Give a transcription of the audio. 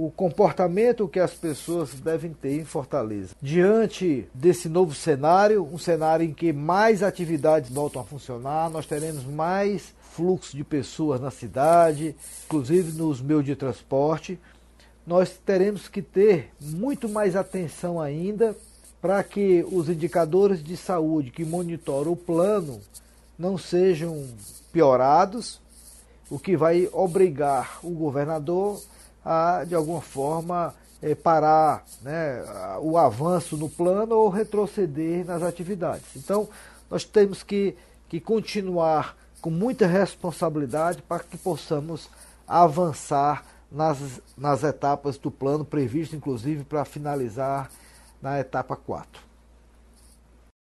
o comportamento que as pessoas devem ter em Fortaleza. Diante desse novo cenário, um cenário em que mais atividades voltam a funcionar, nós teremos mais fluxo de pessoas na cidade, inclusive nos meios de transporte, nós teremos que ter muito mais atenção ainda para que os indicadores de saúde que monitoram o plano não sejam piorados, o que vai obrigar o governador a, de alguma forma, parar, né, o avanço no plano ou retroceder nas atividades. Então, nós temos que continuar com muita responsabilidade para que possamos avançar nas etapas do plano, previsto inclusive para finalizar na etapa 4.